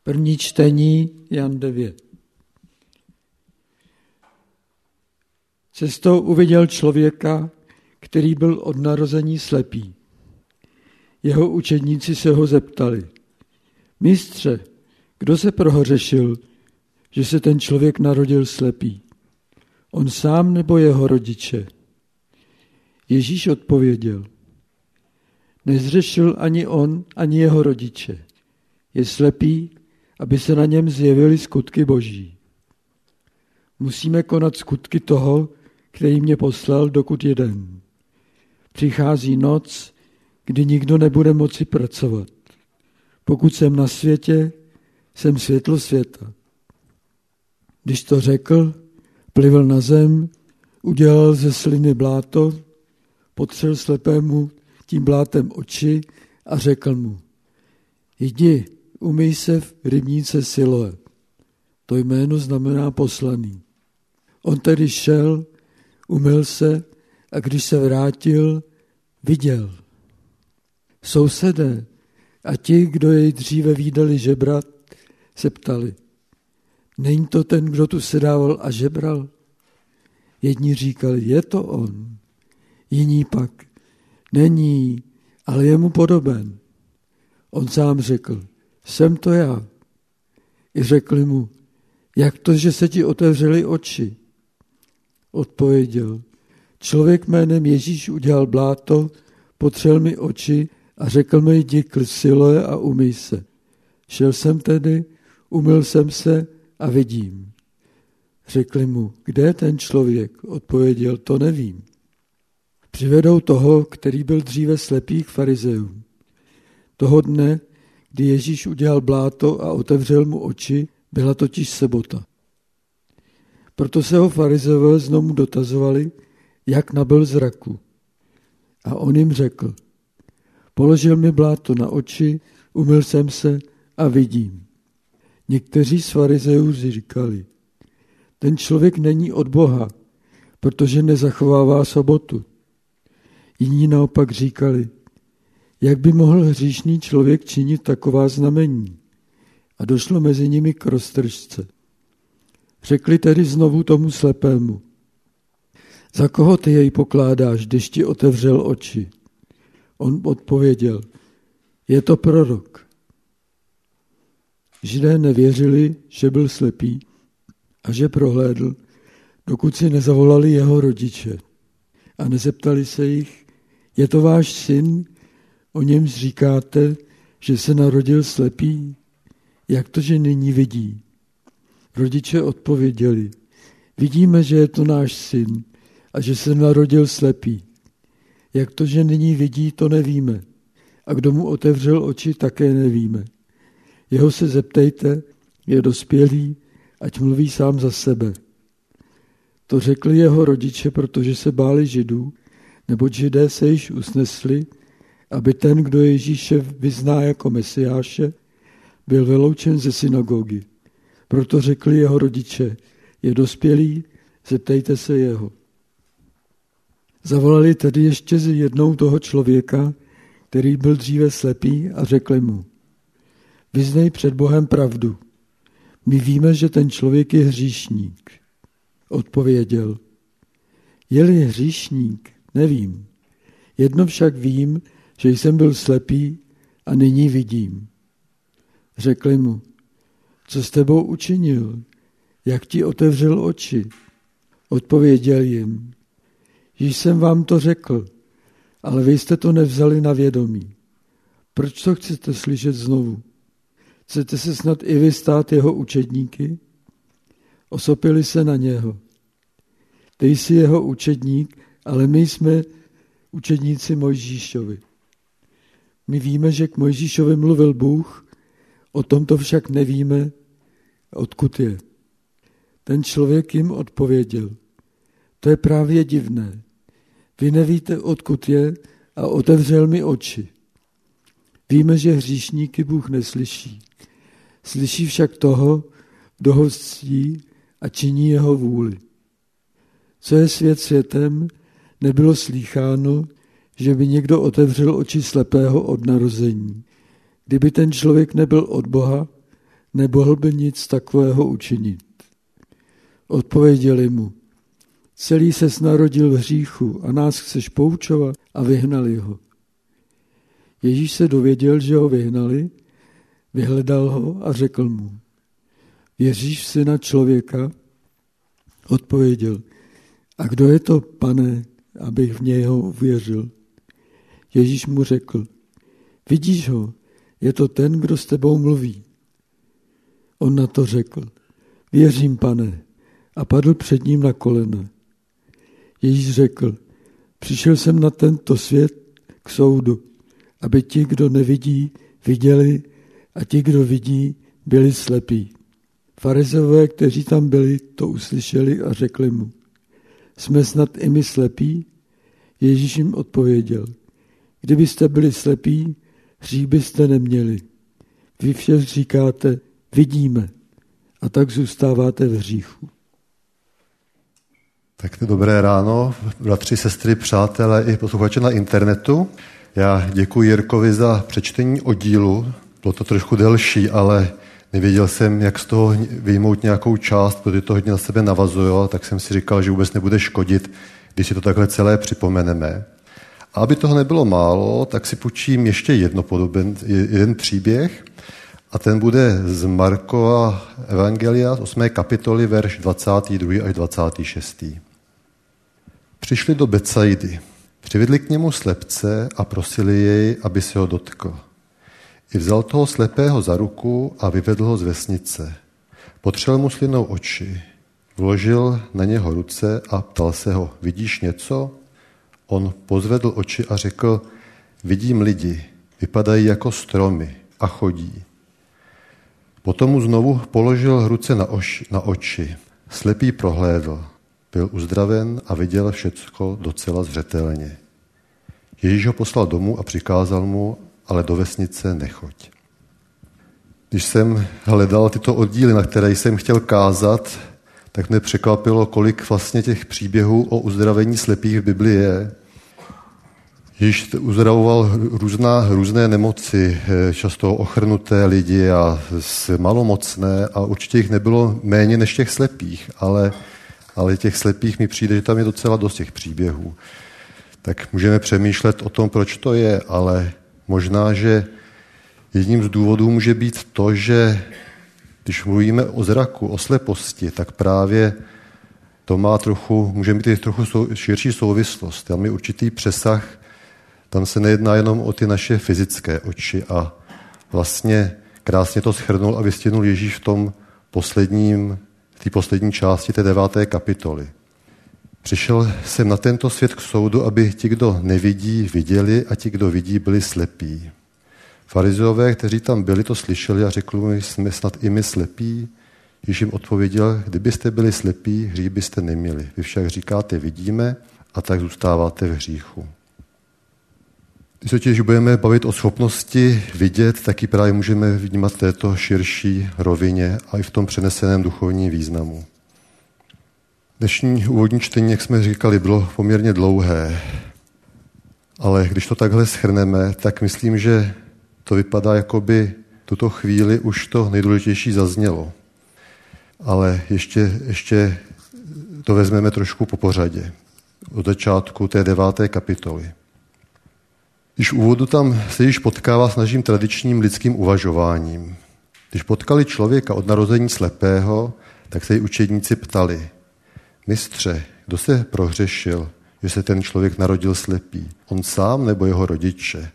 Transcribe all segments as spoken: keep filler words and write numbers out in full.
První čtení, Jan devět. Cestou uviděl člověka, který byl od narození slepý. Jeho učedníci se ho zeptali: Mistře, kdo se prohřešil, že se ten člověk narodil slepý? On sám nebo jeho rodiče? Ježíš odpověděl: Nezřešil ani on, ani jeho rodiče. Je slepý, aby se na něm zjevily skutky Boží. Musíme konat skutky toho, který mě poslal, dokud je den. Přichází noc, kdy nikdo nebude moci pracovat. Pokud jsem na světě, jsem světlo světa. Když to řekl, plivl na zem, udělal ze sliny bláto, potřel slepému tím blátem oči a řekl mu: Jdi, umyj se v rybníce Siloé. To jméno znamená poslaný. On tedy šel, umyl se a když se vrátil, viděl. Sousedé a ti, kdo jej dříve vídali žebrat, se ptali: Není to ten, kdo tu sedával a žebral? Jedni říkali: Je to on. Jiní pak: Není, ale je mu podoben. On sám řekl: Jsem to já. I řekli mu: Jak to, že se ti otevřely oči? Odpověděl: Člověk jménem Ježíš udělal bláto, potřel mi oči a řekl mi: Jdi k Siloé a umyj se. Šel jsem tedy, umyl jsem se a vidím. Řekli mu: Kde je ten člověk? Odpověděl: To nevím. Přivedou toho, který byl dříve slepý, k farizeům. Toho dne, kdy Ježíš udělal bláto a otevřel mu oči, byla totiž sobota. Proto se ho farizeové znovu dotazovali, jak nabyl zraku. A on jim řekl: Položil mi bláto na oči, umyl jsem se a vidím. Někteří z farizeů říkali: Ten člověk není od Boha, protože nezachovává sobotu. Jiní naopak říkali: Jak by mohl hříšný člověk činit taková znamení? A došlo mezi nimi k roztržce. Řekli tedy znovu tomu slepému: Za koho ty jej pokládáš, když ti otevřel oči? On odpověděl: Je to prorok. Židé nevěřili, že byl slepý a že prohlédl, dokud si nezavolali jeho rodiče a nezeptali se jich: Je to váš syn, o němž říkáte, že se narodil slepý? Jak to, že nyní vidí? Rodiče odpověděli: Vidíme, že je to náš syn a že se narodil slepý. Jak to, že nyní vidí, to nevíme. A kdo mu otevřel oči, také nevíme. Jeho se zeptejte, je dospělý, ať mluví sám za sebe. To řekli jeho rodiče, protože se báli Židů, neboť Židé se již usnesli, aby ten, kdo Ježíše vyzná jako Mesiáše, byl vyloučen ze synagogy. Proto řekli jeho rodiče: Je dospělý, zeptejte se jeho. Zavolali tedy ještě jednou toho člověka, který byl dříve slepý, a řekli mu: Vyznej před Bohem pravdu. My víme, že ten člověk je hříšník. Odpověděl: Je-li hříšník, nevím. Jedno však vím, že jsem byl slepý a nyní vidím. Řekli mu: Co s tebou učinil? Jak ti otevřel oči? Odpověděl jim: Již jsem vám to řekl, ale vy jste to nevzali na vědomí. Proč to chcete slyšet znovu? Chcete se snad i vy stát jeho učedníky? Osopili se na něho. Ty jsi jeho učedník, ale my jsme učedníci Mojžíšovi. My víme, že k Mojžíšovi mluvil Bůh, o tomto však nevíme, odkud je. Ten člověk jim odpověděl: To je právě divné. Vy nevíte, odkud je, a otevřel mi oči. Víme, že hříšníky Bůh neslyší. Slyší však toho, kdo ho ctí a činí jeho vůli. Co je svět světem, nebylo slýcháno, že by někdo otevřel oči slepého od narození. Kdyby ten člověk nebyl od Boha, nemohl by nic takového učinit. Odpověděli mu, celý ses narodil v hříchu a nás chceš poučovat, a vyhnali ho. Ježíš se dověděl, že ho vyhnali, vyhledal ho a řekl mu, věříš v Syna člověka? Odpověděl, a kdo je to, Pane, abych v něho uvěřil? Ježíš mu řekl, vidíš ho, je to ten, kdo s tebou mluví. On na to řekl, věřím, Pane, a padl před ním na kolena. Ježíš řekl, přišel jsem na tento svět k soudu, aby ti, kdo nevidí, viděli, a ti, kdo vidí, byli slepí. Farizeové, kteří tam byli, to uslyšeli a řekli mu, jsme snad i my slepí? Ježíš jim odpověděl, kdybyste byli slepí, hřích byste neměli. Vy však říkáte, vidíme, a tak zůstáváte v hříchu. Tak to dobré ráno, bratři, sestry, přátelé i posluchači na internetu. Já děkuji Jirkovi za přečtení oddílu. Bylo to trošku delší, ale nevěděl jsem, jak z toho vyjmout nějakou část, protože to hodně na sebe navazuje, tak jsem si říkal, že vůbec nebude škodit, když si to takhle celé připomeneme. A aby toho nebylo málo, tak si půjčím ještě jedno podoben, jeden příběh, a ten bude z Markova evangelia z osmé kapitoly, verš dvacátý druhý až dvacátý šestý Přišli do Betsaidy, přivedli k němu slepce a prosili jej, aby se ho dotkl. I vzal toho slepého za ruku a vyvedl ho z vesnice. Potřel mu slinou oči, vložil na něho ruce a ptal se ho, vidíš něco? On pozvedl oči a řekl, vidím lidi, vypadají jako stromy a chodí. Potom mu znovu položil ruce na, oši, na oči. Slepý prohlédl, byl uzdraven a viděl všecko docela zřetelně. Ježíš ho poslal domů a přikázal mu, ale do vesnice nechoď. Když jsem hledal tyto oddíly, na které jsem chtěl kázat, tak mě překvapilo, kolik vlastně těch příběhů o uzdravení slepých v Biblii je. Ježíš uzdravoval různá, různé nemoci, často ochrnuté lidi a malomocné, a určitě jich nebylo méně než těch slepých, ale, ale těch slepých mi přijde, že tam je docela dost těch příběhů. Tak můžeme přemýšlet o tom, proč to je, ale možná, že jedním z důvodů může být to, že když mluvíme o zraku, o sleposti, tak právě to má trochu, může mít trochu širší souvislost. Tam je určitý přesah, tam se nejedná jenom o ty naše fyzické oči, a vlastně krásně to shrnul a vystihnul Ježíš v tom posledním, v té poslední části té deváté kapitoly. Přišel jsem na tento svět k soudu, aby ti, kdo nevidí, viděli, a ti, kdo vidí, byli slepí. Farizeové, kteří tam byli, to slyšeli a řekli mi, jsme snad i my slepí. Ježíš jim odpověděl, kdybyste byli slepí, hřích byste neměli. Vy však říkáte, vidíme, a tak zůstáváte v hříchu. Když se těž budeme bavit o schopnosti vidět, taky právě můžeme vnímat v této širší rovině a i v tom přeneseném duchovním významu. Dnešní úvodní čtení, jak jsme říkali, bylo poměrně dlouhé, ale když to takhle shrneme, tak myslím, že to vypadá, jako by tuto chvíli už to nejdůležitější zaznělo. Ale ještě, ještě to vezmeme trošku po pořadě. Od začátku té deváté kapitoly. Když v úvodu tam se již potkává s naším tradičním lidským uvažováním. Když potkali člověka od narození slepého, tak se jí učedníci ptali, mistře, kdo se prohřešil, že se ten člověk narodil slepý? On sám nebo jeho rodiče?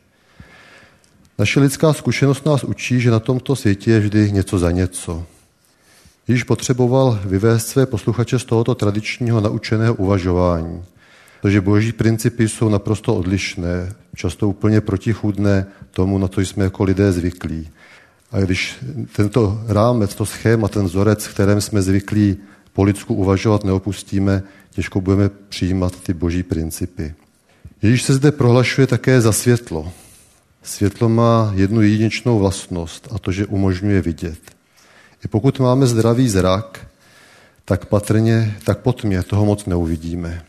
Naše lidská zkušenost nás učí, že na tomto světě je vždy něco za něco. Ježíš potřeboval vyvést své posluchače z tohoto tradičního naučeného uvažování, protože boží principy jsou naprosto odlišné, často úplně protichůdné tomu, na co jsme jako lidé zvyklí. A když tento rámec, to schéma, ten vzorec, v kterém jsme zvyklí po lidsku uvažovat, neopustíme, těžko budeme přijímat ty boží principy. Ježíš se zde prohlašuje také za světlo. Světlo má jednu jedinečnou vlastnost, a to, že umožňuje vidět. I pokud máme zdravý zrak, tak patrně, tak po tmě toho moc neuvidíme.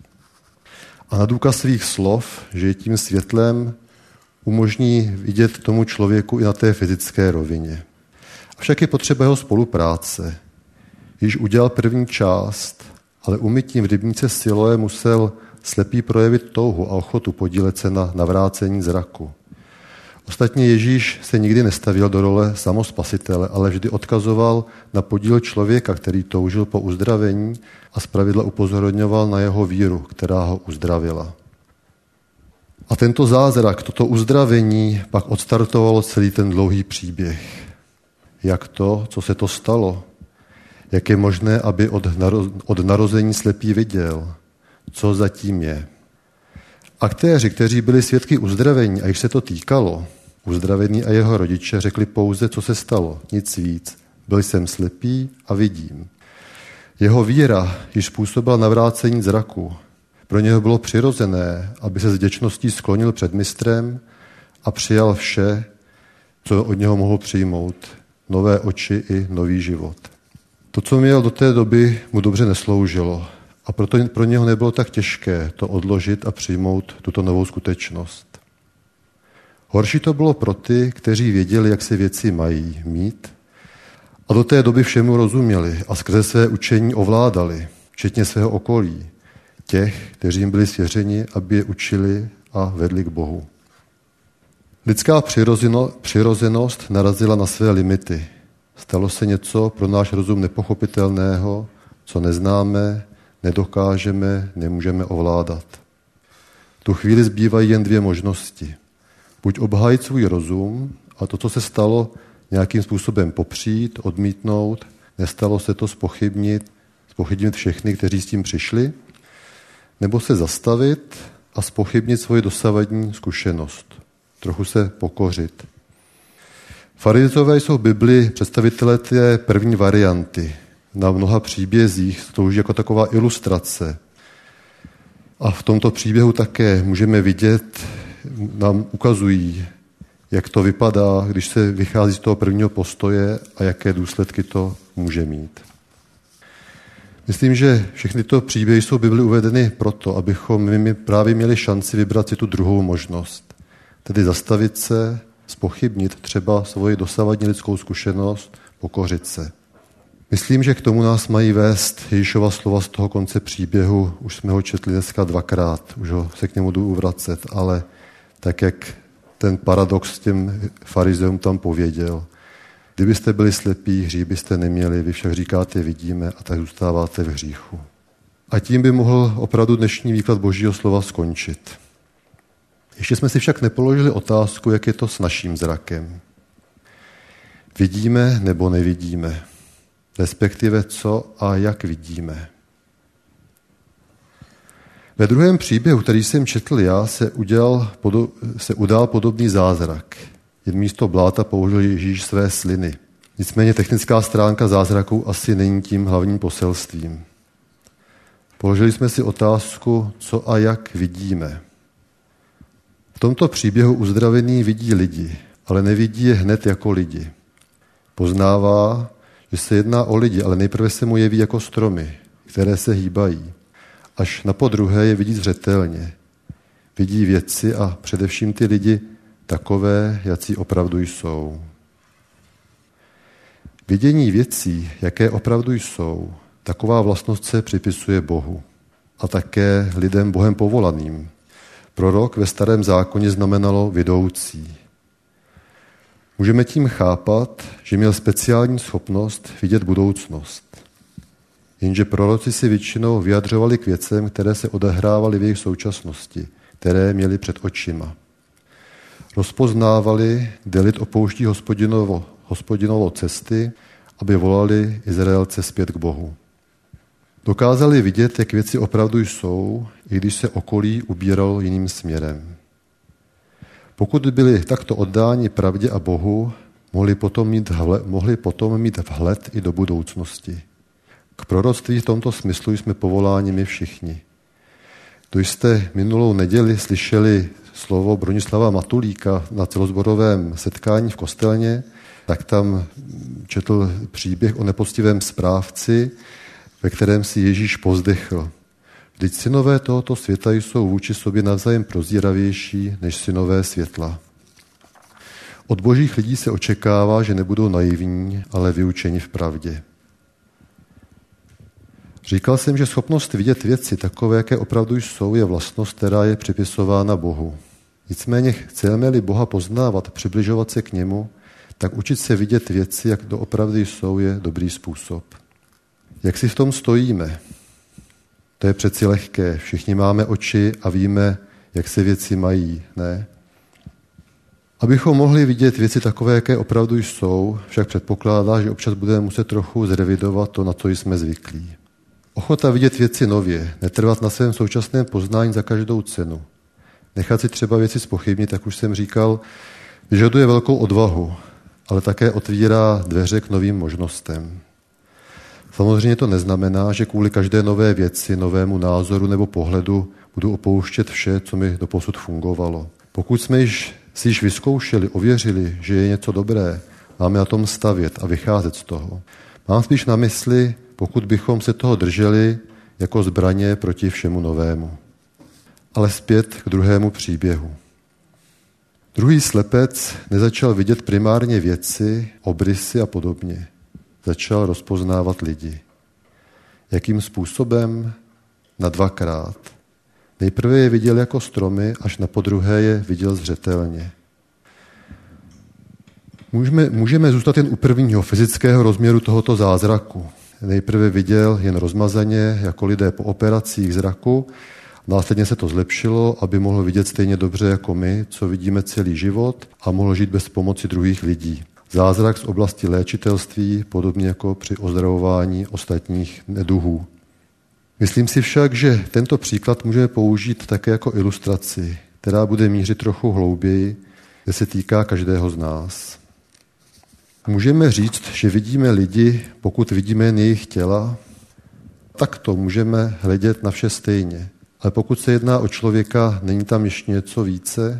A na důkaz svých slov, že je tím světlem, umožní vidět tomu člověku i na té fyzické rovině. Avšak je potřeba jeho spolupráce. Již udělal první část, ale umytím v rybníce Siloé musel slepý projevit touhu a ochotu podílet se na navrácení zraku. Ostatně Ježíš se nikdy nestavil do role samospasitele, ale vždy odkazoval na podíl člověka, který toužil po uzdravení a zpravidla upozorňoval na jeho víru, která ho uzdravila. A tento zázrak, toto uzdravení pak odstartovalo celý ten dlouhý příběh. Jak to, co se to stalo? Jak je možné, aby od, naro- od narození slepý viděl? Co zatím je? Aktéři, kteří byli svědky uzdravení a jich se to týkalo, uzdravený a jeho rodiče řekli pouze, co se stalo, nic víc. Byl jsem slepý a vidím. Jeho víra již způsobila navrácení zraku. Pro něho bylo přirozené, aby se s vděčností sklonil před mistrem a přijal vše, co od něho mohl přijmout. Nové oči i nový život. To, co měl do té doby, mu dobře nesloužilo. A proto pro něho nebylo tak těžké to odložit a přijmout tuto novou skutečnost. Horší to bylo pro ty, kteří věděli, jak se věci mají mít a do té doby všemu rozuměli a skrze své učení ovládali, včetně svého okolí, těch, kteří jim byli svěřeni, aby je učili a vedli k Bohu. Lidská přirozeno, přirozenost narazila na své limity. Stalo se něco pro náš rozum nepochopitelného, co neznáme, nedokážeme, nemůžeme ovládat. V tu chvíli zbývají jen dvě možnosti. Buď obhájit svůj rozum a to, co se stalo, nějakým způsobem popřít, odmítnout, nestalo se to zpochybnit, zpochybnit všechny, kteří s tím přišli, nebo se zastavit a zpochybnit svoji dosavadní zkušenost. Trochu se pokořit. Farizové jsou v Bibli představitelé té první varianty. Na mnoha příbězích slouží jako taková ilustrace. A v tomto příběhu také můžeme vidět, nám ukazují, jak to vypadá, když se vychází z toho prvního postoje a jaké důsledky to může mít. Myslím, že všechny tyto příběhy jsou v Bibli uvedeny proto, abychom my právě měli šanci vybrat si tu druhou možnost. Tedy zastavit se, zpochybnit třeba svoji dosavadní lidskou zkušenost, pokořit se. Myslím, že k tomu nás mají vést Ježíšova slova z toho konce příběhu. Už jsme ho četli dneska dvakrát, už ho se k němu jdu uvracet, ale tak, jak ten paradox s těm farizeům tam pověděl. Kdybyste byli slepí, hřích byste neměli, vy však říkáte vidíme a tak zůstáváte v hříchu. A tím by mohl opravdu dnešní výklad Božího slova skončit. Ještě jsme si však nepoložili otázku, jak je to s naším zrakem. Vidíme nebo nevidíme? Respektive co a jak vidíme. Ve druhém příběhu, který jsem četl já, se, udělal, se udál podobný zázrak. Jen místo bláta použil Ježíš své sliny. Nicméně technická stránka zázraku asi není tím hlavním poselstvím. Položili jsme si otázku, co a jak vidíme. V tomto příběhu uzdravený vidí lidi, ale nevidí je hned jako lidi. Poznává, že se jedná o lidi, ale nejprve se mu jeví jako stromy, které se hýbají. Až na podruhé je vidí zřetelně. Vidí věci a především ty lidi takové, jací opravdu jsou. Vidění věcí, jaké opravdu jsou, taková vlastnost se připisuje Bohu a také lidem Bohem povolaným. Prorok ve Starém zákoně znamenalo vidoucí. Můžeme tím chápat, že měl speciální schopnost vidět budoucnost. Jenže proroci si většinou vyjadřovali k věcem, které se odehrávaly v jejich současnosti, které měli před očima. Rozpoznávali, kde lid opouští hospodinovo, hospodinovo cesty, aby volali Izraelce zpět k Bohu. Dokázali vidět, jak věci opravdu jsou, i když se okolí ubíralo jiným směrem. Pokud byli takto oddáni pravdě a Bohu, mohli potom mít vhled, mohli potom mít vhled i do budoucnosti. K proroctví v tomto smyslu jsme povoláni my všichni. Kdo jste minulou neděli slyšeli slovo Bronislava Matulíka na celozborovém setkání v Kostelně, tak tam četl příběh o nepoctivém správci, ve kterém si Ježíš povzdechl. Vždyť synové tohoto světa jsou vůči sobě navzájem prozíravější než synové světla. Od božích lidí se očekává, že nebudou naivní, ale vyučeni v pravdě. Říkal jsem, že schopnost vidět věci takové, jaké opravdu jsou, je vlastnost, která je připisována Bohu. Nicméně chceme-li Boha poznávat, přibližovat se k němu, tak učit se vidět věci, jak doopravdy jsou, je dobrý způsob. Jak si v tom stojíme? To je přeci lehké. Všichni máme oči a víme, jak se věci mají, ne? Abychom mohli vidět věci takové, jaké opravdu jsou, však předpokládá, že občas budeme muset trochu zrevidovat to, na co jsme zvyklí. Ochota vidět věci nově, netrvat na svém současném poznání za každou cenu. Nechat si třeba věci zpochybnit, jak už jsem říkal, vyžaduje velkou odvahu, ale také otvírá dveře k novým možnostem. Samozřejmě to neznamená, že kvůli každé nové věci, novému názoru nebo pohledu budu opouštět vše, co mi doposud fungovalo. Pokud jsme již, si již vyzkoušeli, ověřili, že je něco dobré, máme na tom stavět a vycházet z toho. Mám spíš na mysli, pokud bychom se toho drželi jako zbraně proti všemu novému. Ale zpět k druhému příběhu. Druhý slepec nezačal vidět primárně věci, obrysy a podobně. Začal rozpoznávat lidi. Jakým způsobem? Na dvakrát. Nejprve je viděl jako stromy, až na podruhé je viděl zřetelně. Můžeme, můžeme zůstat jen u prvního fyzického rozměru tohoto zázraku. Nejprve viděl jen rozmazaně, jako lidé po operacích zraku, následně se to zlepšilo, aby mohl vidět stejně dobře jako my, co vidíme celý život, a mohl žít bez pomoci druhých lidí. Zázrak z oblasti léčitelství, podobně jako při ozdravování ostatních neduhů. Myslím si však, že tento příklad můžeme použít také jako ilustraci, která bude mířit trochu hlouběji, kde se týká každého z nás. Můžeme říct, že vidíme lidi, pokud vidíme jen jejich těla, tak to můžeme hledět na vše stejně. Ale pokud se jedná o člověka, není tam ještě něco více?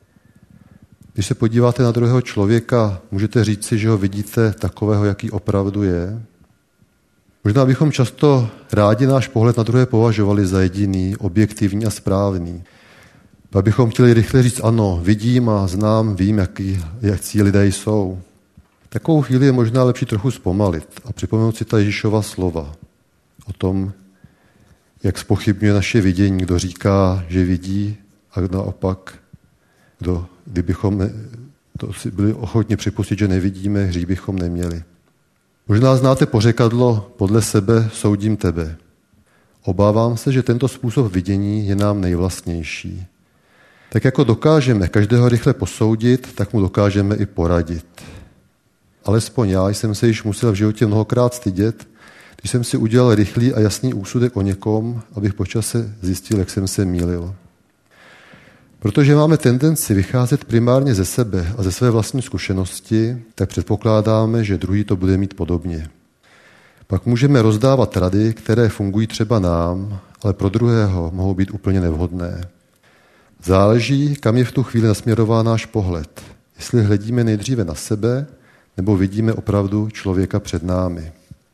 Když se podíváte na druhého člověka, můžete říci, že ho vidíte takového, jaký opravdu je? Možná bychom často rádi náš pohled na druhé považovali za jediný, objektivní a správný. Pak bychom chtěli rychle říct, ano, vidím a znám, vím, jaký, jaký lidé jsou. Takovou chvíli je možná lepší trochu zpomalit a připomenout si ta Ježíšova slova o tom, jak zpochybňuje naše vidění, kdo říká, že vidí, a naopak, kdo, kdybychom ne, to si byli ochotni připustit, že nevidíme, hřích bychom neměli. Možná znáte pořekadlo, podle sebe soudím tebe. Obávám se, že tento způsob vidění je nám nejvlastnější. Tak jako dokážeme každého rychle posoudit, tak mu dokážeme i poradit. Alespoň já jsem se již musel v životě mnohokrát stydět, když jsem si udělal rychlý a jasný úsudek o někom, abych po čase zjistil, jak jsem se mýlil. Protože máme tendenci vycházet primárně ze sebe a ze své vlastní zkušenosti, tak předpokládáme, že druhý to bude mít podobně. Pak můžeme rozdávat rady, které fungují třeba nám, ale pro druhého mohou být úplně nevhodné. Záleží, kam je v tu chvíli nasměrován náš pohled. Jestli hledíme nejdříve na sebe, nebo vidíme opravdu člověka před námi.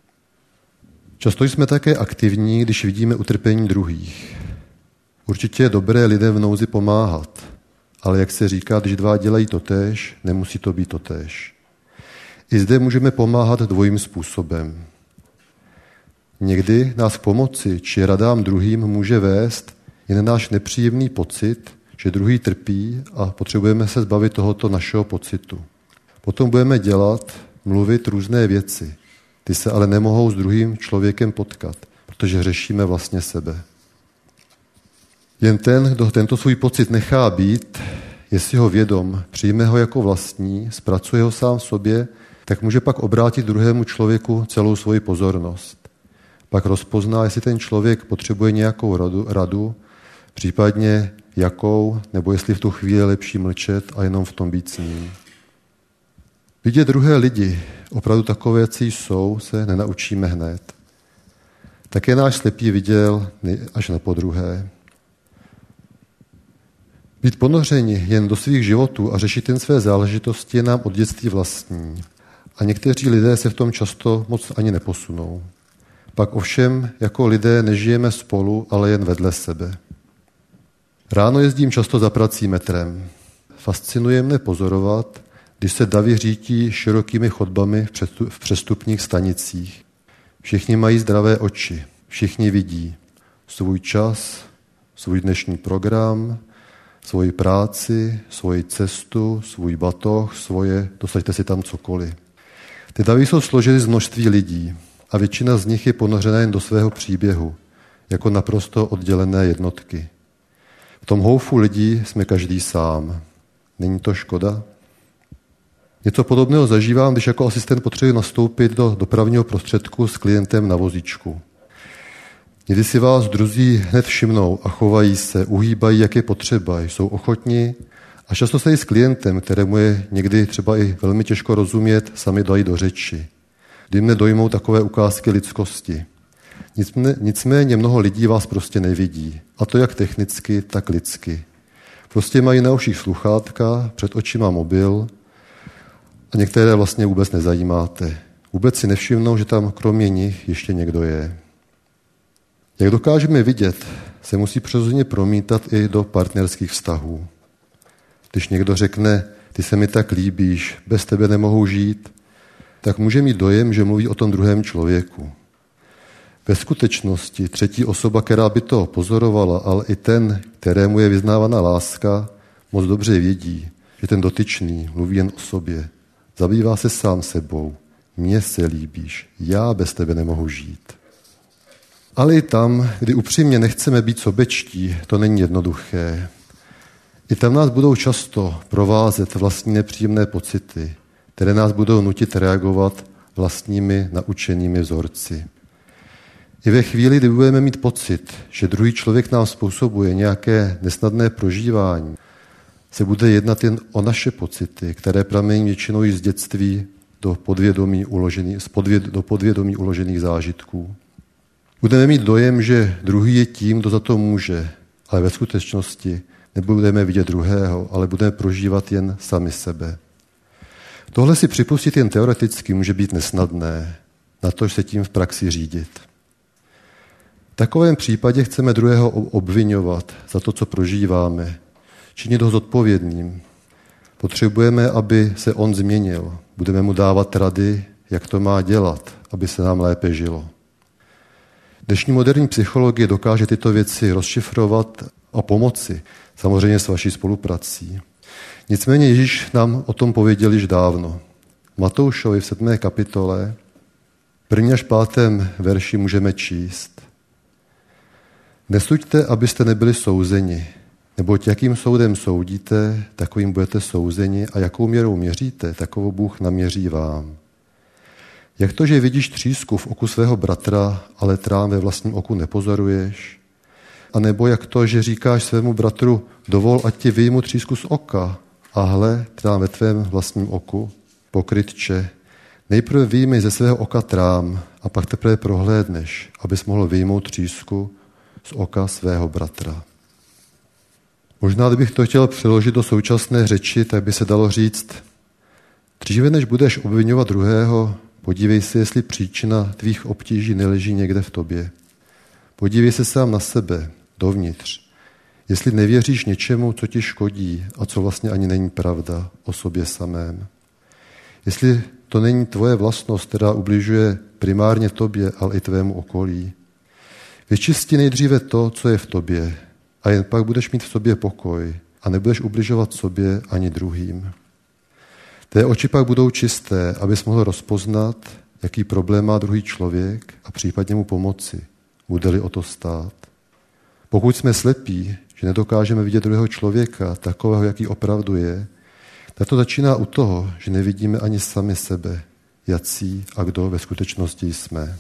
Často jsme také aktivní, když vidíme utrpení druhých. Určitě je dobré lidem v nouzi pomáhat, ale jak se říká, když dva dělají totéž, nemusí to být totéž. I zde můžeme pomáhat dvojím způsobem. Někdy nás k pomoci či radám druhým může vést jen náš nepříjemný pocit, že druhý trpí a potřebujeme se zbavit tohoto našeho pocitu. Potom budeme dělat, mluvit různé věci. Ty se ale nemohou s druhým člověkem potkat, protože řešíme vlastně sebe. Jen ten, kdo tento svůj pocit nechá být, je si ho vědom, přijme ho jako vlastní, zpracuje ho sám v sobě, tak může pak obrátit druhému člověku celou svoji pozornost. Pak rozpozná, jestli ten člověk potřebuje nějakou radu, radu, případně jakou, nebo jestli v tu chvíli je lepší mlčet a jenom v tom být s ním. Vidět druhé lidi, opravdu takové, jak jsou, se nenaučíme hned. Také náš slepý viděl až na podruhé. Být ponořeni jen do svých životů a řešit jen své záležitosti je nám od dětství vlastní. A někteří lidé se v tom často moc ani neposunou. Pak ovšem jako lidé nežijeme spolu, ale jen vedle sebe. Ráno jezdím často za prací metrem. Fascinuje mne pozorovat, když se davy řítí širokými chodbami v přestupních stanicích. Všichni mají zdravé oči, všichni vidí svůj čas, svůj dnešní program, svoji práci, svoji cestu, svůj batoh, svoje, dosaďte si tam cokoliv. Ty davy jsou složeny z množství lidí a většina z nich je ponořena jen do svého příběhu, jako naprosto oddělené jednotky. V tom houfu lidí jsme každý sám. Není to škoda? Něco podobného zažívám, když jako asistent potřebuji nastoupit do dopravního prostředku s klientem na vozíčku. Někdy si vás druzí hned všimnou a chovají se, uhýbají, jak je potřeba, jsou ochotní a často se i s klientem, kterému je někdy třeba i velmi těžko rozumět, sami dají do řeči. Kdy mne dojmou takové ukázky lidskosti. Nicméně mnoho lidí vás prostě nevidí, a to jak technicky, tak lidsky. Prostě mají na uších sluchátka, před očima mobil a některé vlastně vůbec nezajímáte. Vůbec si nevšimnou, že tam kromě nich ještě někdo je. Jak dokážeme vidět, se musí přirozeně promítat i do partnerských vztahů. Když někdo řekne, ty se mi tak líbíš, bez tebe nemohu žít, tak může mít dojem, že mluví o tom druhém člověku. Ve skutečnosti třetí osoba, která by to pozorovala, ale i ten, kterému je vyznávaná láska, moc dobře vědí, že ten dotyčný mluví jen o sobě. Zabývá se sám sebou. Mně se líbíš, já bez tebe nemohu žít. Ale i tam, kdy upřímně nechceme být sobečtí, to není jednoduché. I tam nás budou často provázet vlastní nepříjemné pocity, které nás budou nutit reagovat vlastními naučenými vzorci. I ve chvíli, kdy budeme mít pocit, že druhý člověk nám způsobuje nějaké nesnadné prožívání, se bude jednat jen o naše pocity, které pramení většinou již z dětství do podvědomí, uložený, z podvěd, do podvědomí uložených zážitků. Budeme mít dojem, že druhý je tím, kdo za to může, ale ve skutečnosti nebudeme vidět druhého, ale budeme prožívat jen sami sebe. Tohle si připustit jen teoreticky může být nesnadné, natož se tím v praxi řídit. V takovém případě chceme druhého obviňovat za to, co prožíváme, činit ho zodpovědným. Potřebujeme, aby se on změnil. Budeme mu dávat rady, jak to má dělat, aby se nám lépe žilo. Dnešní moderní psychologie dokáže tyto věci rozšifrovat a pomoci, samozřejmě s vaší spoluprací. Nicméně Ježíš nám o tom pověděl již dávno. Matoušovi v sedmé kapitole, první až pátém verši můžeme číst. Nesuďte, abyste nebyli souzeni, neboť jakým soudem soudíte, takovým budete souzeni a jakou měrou měříte, takovou Bůh naměří vám. Jak to, že vidíš třísku v oku svého bratra, ale trám ve vlastním oku nepozoruješ? A nebo jak to, že říkáš svému bratru, dovol, ať ti vyjmu třísku z oka, a hle, trám ve tvém vlastním oku? Pokrytče, nejprve vyjmej ze svého oka trám a pak teprve prohlédneš, abys mohl vyjmout třísku z oka svého bratra. Možná, kdybych to chtěl přeložit do současné řeči, tak by se dalo říct, dříve než budeš obviňovat druhého, podívej se, jestli příčina tvých obtíží neleží někde v tobě. Podívej se sám na sebe, dovnitř. Jestli nevěříš něčemu, co ti škodí a co vlastně ani není pravda o sobě samém. Jestli to není tvoje vlastnost, která ubližuje primárně tobě, ale i tvému okolí. Vyčisti nejdříve to, co je v tobě, a jen pak budeš mít v sobě pokoj a nebudeš ubližovat sobě ani druhým. Tvé oči pak budou čisté, abys mohl rozpoznat, jaký problém má druhý člověk a případně mu pomoci, bude-li o to stát. Pokud jsme slepí, že nedokážeme vidět druhého člověka, takového, jaký opravdu je, tak to začíná u toho, že nevidíme ani sami sebe, jací a kdo ve skutečnosti jsme.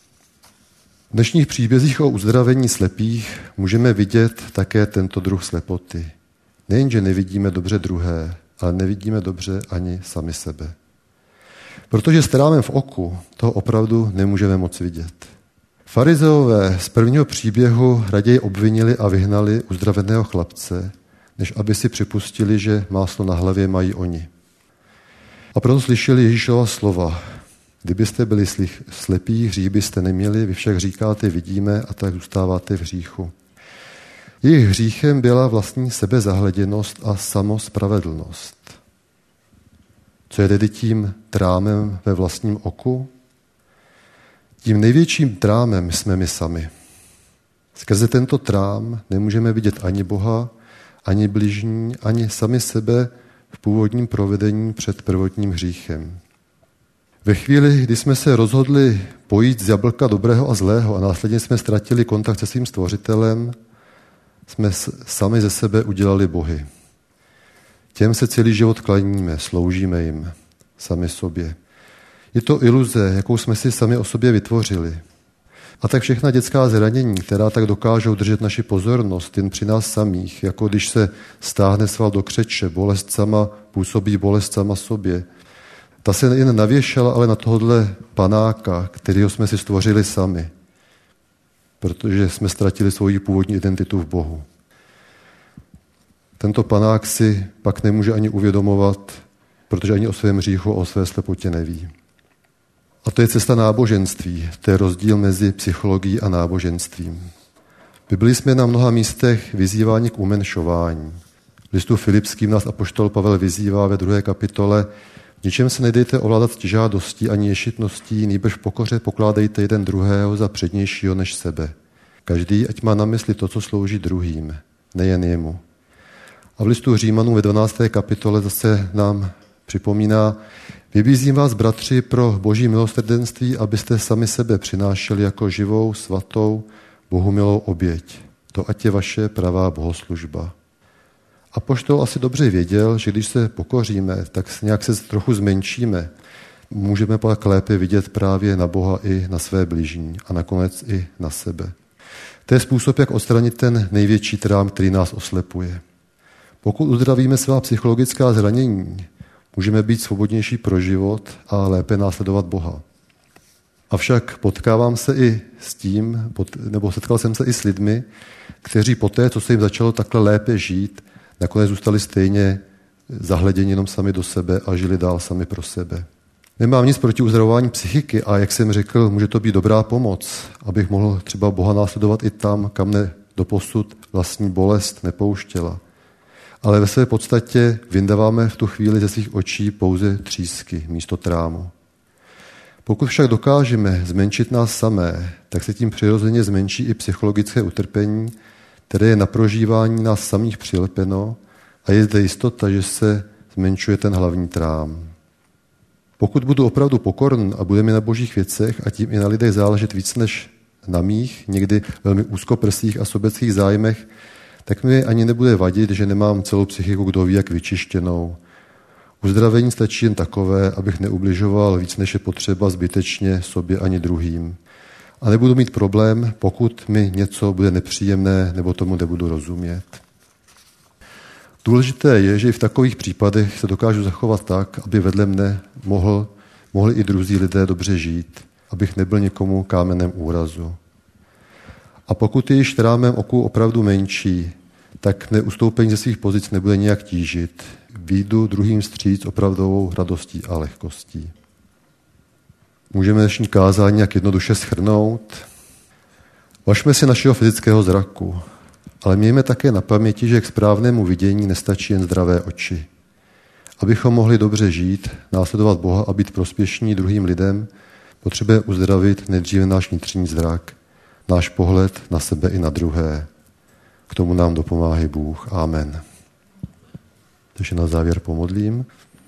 V dnešních příbězích o uzdravení slepých můžeme vidět také tento druh slepoty. Nejenže nevidíme dobře druhé, ale nevidíme dobře ani sami sebe. Protože s trámem v oku toho opravdu nemůžeme moc vidět. Farizeové z prvního příběhu raději obvinili a vyhnali uzdraveného chlapce, než aby si připustili, že máslo na hlavě mají oni. A proto slyšeli Ježíšova slova. Kdybyste byli slepí, hřích byste neměli, vy však říkáte, vidíme, a tak zůstáváte v hříchu. Jejich hříchem byla vlastní sebezahleděnost a samospravedlnost. Co je tedy tím trámem ve vlastním oku? Tím největším trámem jsme my sami. Skrze tento trám nemůžeme vidět ani Boha, ani bližní, ani sami sebe v původním provedení před prvotním hříchem. Ve chvíli, kdy jsme se rozhodli pojít z jablka dobrého a zlého a následně jsme ztratili kontakt se svým stvořitelem, jsme sami ze sebe udělali bohy. Těm se celý život klaníme, sloužíme jim, sami sobě. Je to iluze, jakou jsme si sami o sobě vytvořili. A tak všechna dětská zranění, která tak dokážou držet naši pozornost jen při nás samých, jako když se stáhne sval do křeče, bolest sama působí bolest sama sobě. Ta se jen navěšala ale na tohohle panáka, kterého jsme si stvořili sami, protože jsme ztratili svoji původní identitu v Bohu. Tento panák si pak nemůže ani uvědomovat, protože ani o svém hříchu, o své slepotě neví. A to je cesta náboženství, to je rozdíl mezi psychologií a náboženstvím. V Biblii jsme na mnoha místech vyzýváni k umenšování. V listu Filipským nás apoštol Pavel vyzývá ve druhé kapitole: v ničem se nedejte ovládat ctižádostí ani ješitností, nýbrž v pokoře pokládejte jeden druhého za přednějšího než sebe. Každý ať má na mysli to, co slouží druhým, nejen jemu. A v listu Římanům ve dvanácté kapitole zase nám připomíná: vybízím vás, bratři, pro boží milosrdenství, abyste sami sebe přinášeli jako živou, svatou, Bohu milou oběť. To ať je vaše pravá bohoslužba. Apoštol asi dobře věděl, že když se pokoříme, tak nějak se trochu zmenšíme. Můžeme pak lépe vidět právě na Boha i na své bližní a nakonec i na sebe. To je způsob, jak odstranit ten největší trám, který nás oslepuje. Pokud uzdravíme svá psychologická zranění, můžeme být svobodnější pro život a lépe následovat Boha. Avšak potkávám se i s tím, nebo setkal jsem se i s lidmi, kteří poté, co se jim začalo takhle lépe žít, nakonec zůstali stejně zahleděni jenom sami do sebe a žili dál sami pro sebe. Nemám nic proti uzdravování psychiky a jak jsem řekl, může to být dobrá pomoc, abych mohl třeba Boha následovat i tam, kam mne doposud vlastní bolest nepouštěla. Ale ve své podstatě vyndáváme v tu chvíli ze svých očí pouze třísky místo trámu. Pokud však dokážeme zmenšit nás samé, tak se tím přirozeně zmenší i psychologické utrpení, které je na prožívání nás samých přilepeno a je zde jistota, že se zmenšuje ten hlavní trám. Pokud budu opravdu pokorný a bude mi na božích věcech a tím i na lidech záležet víc než na mých, někdy velmi úzkoprsých a sobeckých zájmech, tak mi ani nebude vadit, že nemám celou psychiku kdo ví jak vyčištěnou. Uzdravení stačí jen takové, abych neubližoval víc, než je potřeba zbytečně sobě ani druhým. A nebudu mít problém, pokud mi něco bude nepříjemné nebo tomu nebudu rozumět. Důležité je, že i v takových případech se dokážu zachovat tak, aby vedle mne mohl, mohli i druzí lidé dobře žít, abych nebyl někomu kámenem úrazu. A pokud je již trámem oku opravdu menší, tak neustoupení ze svých pozic nebude nijak tížit. Vyjdu druhým vstříc opravdovou radostí a lehkostí. Můžeme dnešní kázání jak jednoduše shrnout. Važme si našeho fyzického zraku, ale mějme také na paměti, že k správnému vidění nestačí jen zdravé oči. Abychom mohli dobře žít, následovat Boha a být prospěšní druhým lidem, potřebuje uzdravit nejdříve náš vnitřní zrak, náš pohled na sebe i na druhé. K tomu nám dopomáhá Bůh. Amen. Takže na závěr pomodlím.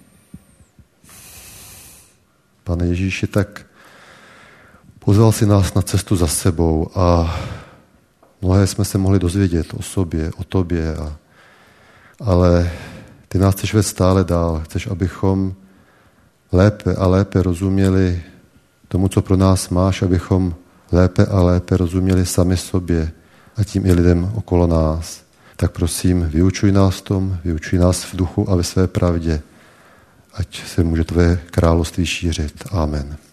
Pane Ježíši, tak pozval si nás na cestu za sebou a mnohé jsme se mohli dozvědět o sobě, o tobě, a, ale ty nás chceš vést stále dál. Chceš, abychom lépe a lépe rozuměli tomu, co pro nás máš, abychom lépe a lépe rozuměli sami sobě a tím i lidem okolo nás. Tak prosím, vyučuj nás tom, vyučuj nás v duchu a ve své pravdě, ať se může tvé království šířit. Amen.